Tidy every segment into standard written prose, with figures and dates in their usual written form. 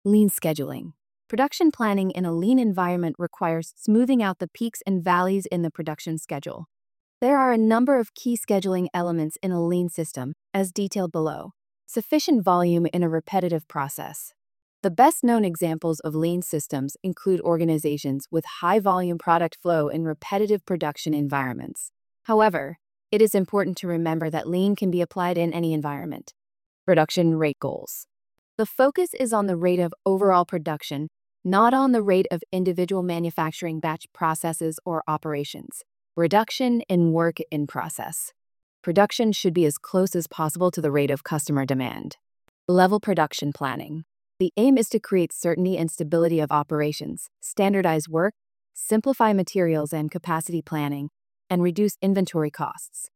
Lean scheduling. Production planning in a lean environment requires smoothing out the peaks and valleys in the production schedule. There are a number of key scheduling elements in a lean system, as detailed below. Sufficient volume in a repetitive process. The best-known examples of lean systems include organizations with high-volume product flow in repetitive production environments. However, it is important to remember that lean can be applied in any environment. Production rate goals. The focus is on the rate of overall production, not on the rate of individual manufacturing batch processes or operations. Reduction in work in process. Production should be as close as possible to the rate of customer demand. Level production planning. The aim is to create certainty and stability of operations, standardize work, simplify materials and capacity planning, and reduce inventory costs.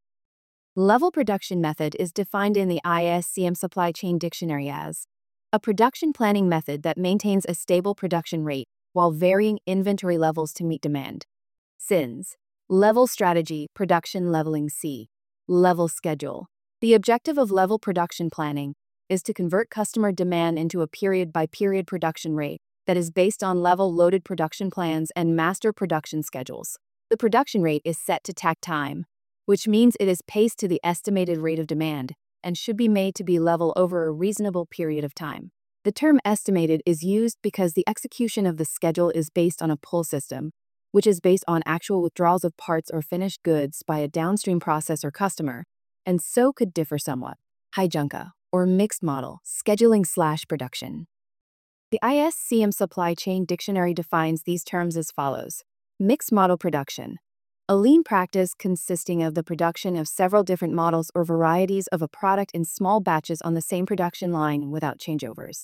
Level production method is defined in the ISCM Supply Chain Dictionary as a production planning method that maintains a stable production rate while varying inventory levels to meet demand. SINS. Level strategy, production leveling C. Level schedule. The objective of level production planning is to convert customer demand into a period-by-period production rate that is based on level-loaded production plans and master production schedules. The production rate is set to takt time, which means it is paced to the estimated rate of demand and should be made to be level over a reasonable period of time. The term estimated is used because the execution of the schedule is based on a pull system, which is based on actual withdrawals of parts or finished goods by a downstream process or customer, and so could differ somewhat. Heijunka, or mixed model, scheduling/production. The ISCM Supply Chain Dictionary defines these terms as follows. Mixed model production. A lean practice consisting of the production of several different models or varieties of a product in small batches on the same production line without changeovers.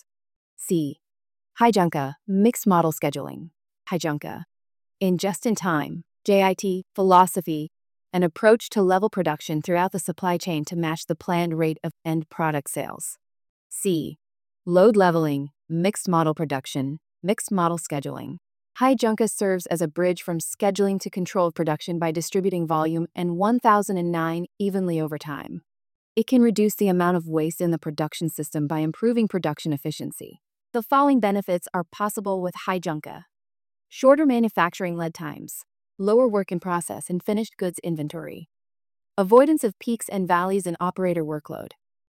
C. Heijunka, mixed model scheduling. Heijunka. In just-in-time, JIT, philosophy, an approach to level production throughout the supply chain to match the planned rate of end product sales. C. Load leveling, mixed model production, mixed model scheduling. Heijunka serves as a bridge from scheduling to controlled production by distributing volume and 1009 evenly over time. It can reduce the amount of waste in the production system by improving production efficiency. The following benefits are possible with Heijunka. Shorter manufacturing lead times, lower work in process and finished goods inventory, avoidance of peaks and valleys in operator workload,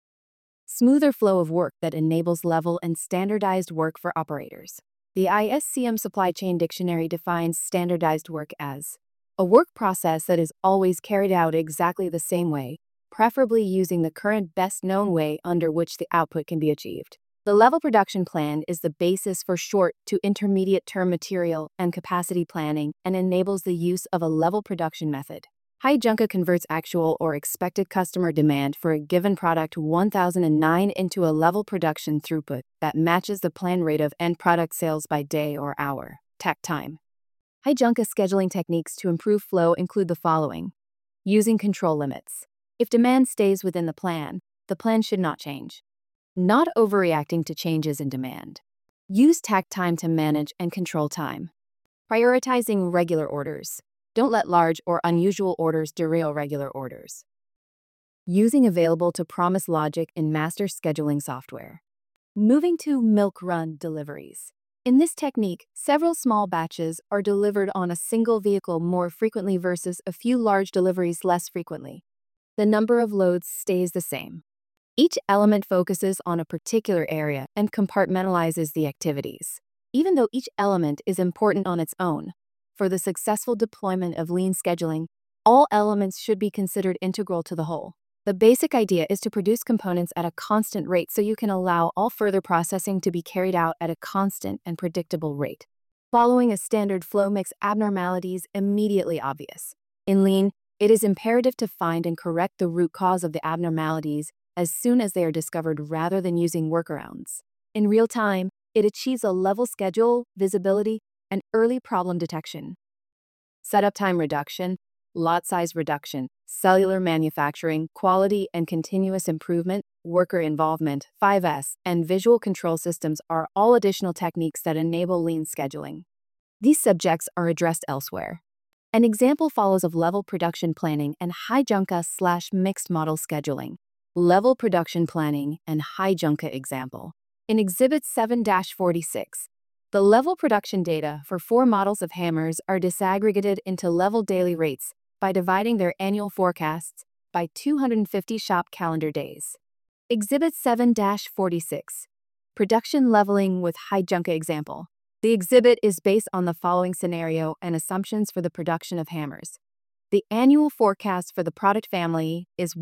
smoother flow of work that enables level and standardized work for operators. The ISCM Supply Chain Dictionary defines standardized work as a work process that is always carried out exactly the same way, preferably using the current best-known way under which the output can be achieved. The level production plan is the basis for short to intermediate-term material and capacity planning and enables the use of a level production method. Heijunka converts actual or expected customer demand for a given product 1009 into a level production throughput that matches the planned rate of end product sales by day or hour. Takt time. Heijunka scheduling techniques to improve flow include the following. Using control limits. If demand stays within the plan should not change. Not overreacting to changes in demand. Use takt time to manage and control time. Prioritizing regular orders. Don't let large or unusual orders derail regular orders. Using available to promise logic in master scheduling software. Moving to milk run deliveries. In this technique, several small batches are delivered on a single vehicle more frequently versus a few large deliveries less frequently. The number of loads stays the same. Each element focuses on a particular area and compartmentalizes the activities. Even though each element is important on its own, for the successful deployment of lean scheduling, all elements should be considered integral to the whole. The basic idea is to produce components at a constant rate so you can allow all further processing to be carried out at a constant and predictable rate. Following a standard flow makes abnormalities immediately obvious. In lean, it is imperative to find and correct the root cause of the abnormalities as soon as they are discovered rather than using workarounds. In real time, it achieves a level schedule, visibility, and early problem detection. Setup time reduction, lot size reduction, cellular manufacturing, quality and continuous improvement, worker involvement, 5S, and visual control systems are all additional techniques that enable lean scheduling. These subjects are addressed elsewhere. An example follows of level production planning and Heijunka/mixed model scheduling. Level production planning and Heijunka example. In Exhibit 7-46, the level production data for 4 models of hammers are disaggregated into level daily rates by dividing their annual forecasts by 250 shop calendar days. Exhibit 7-46, Production Leveling with Heijunka Example. The exhibit is based on the following scenario and assumptions for the production of hammers. The annual forecast for the product family is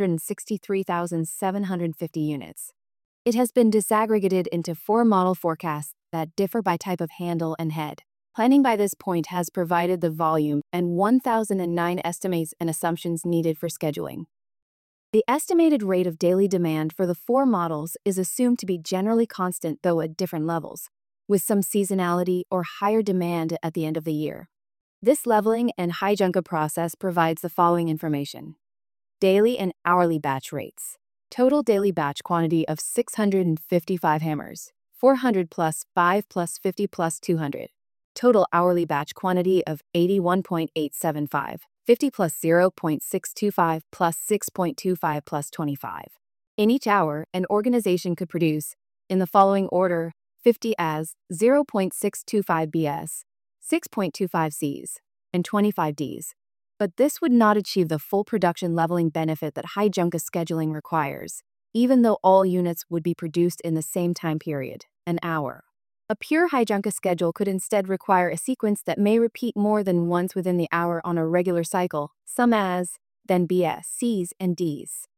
163,750 units. It has been disaggregated into 4 model forecasts that differ by type of handle and head. Planning by this point has provided the volume and 1,009 estimates and assumptions needed for scheduling. The estimated rate of daily demand for the 4 models is assumed to be generally constant, though at different levels, with some seasonality or higher demand at the end of the year. This leveling and Heijunka process provides the following information: daily and hourly batch rates. Total daily batch quantity of 655 hammers, 400 plus 5 plus 50 plus 200. Total hourly batch quantity of 81.875, 50 plus 0.625 plus 6.25 plus 25. In each hour, an organization could produce, in the following order, 50 as 0.625 Bs, 6.25 Cs, and 25 Ds. But this would not achieve the full production leveling benefit that Heijunka scheduling requires, even though all units would be produced in the same time period, an hour. A pure Heijunka schedule could instead require a sequence that may repeat more than once within the hour on a regular cycle, some as, then Bs, Cs, and Ds.